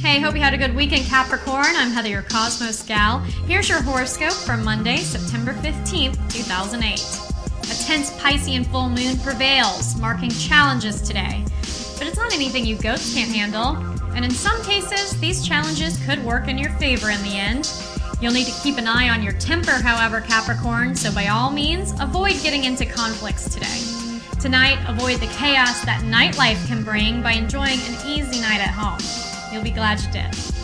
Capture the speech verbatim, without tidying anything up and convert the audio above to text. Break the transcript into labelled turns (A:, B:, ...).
A: Hey, hope you had a good weekend, Capricorn. I'm Heather, your Cosmos gal. Here's your horoscope for Monday, September fifteenth, two thousand eight. A tense Piscean full moon prevails, marking challenges today. But it's not anything you goats can't handle. And in some cases, these challenges could work in your favor in the end. You'll need to keep an eye on your temper, however, Capricorn, so by all means, avoid getting into conflicts today. Tonight, avoid the chaos that nightlife can bring by enjoying an easy night at home. You'll be glad you did.